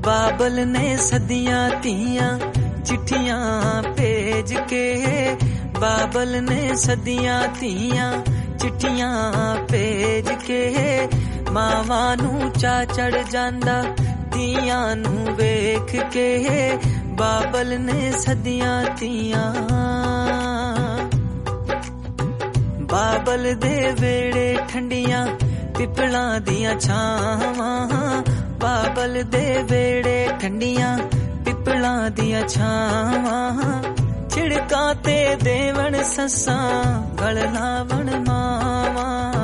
बाबल ने सदियां तियां चिट्ठियां भेज के, बाबल ने सदियां तियां चिट्ठियां भेज के, मावां नू चा चढ़ जांदा तियां नू वेख के, बाबल ने सदियां तियां। बाबल दे वेड़े ठंडियां पिपलां दियां छावां, बाबल दे वेड़े ठंडियां पिपलां दियां छावां, छिड़कां ते देवण सस्सां गल लावण मावां,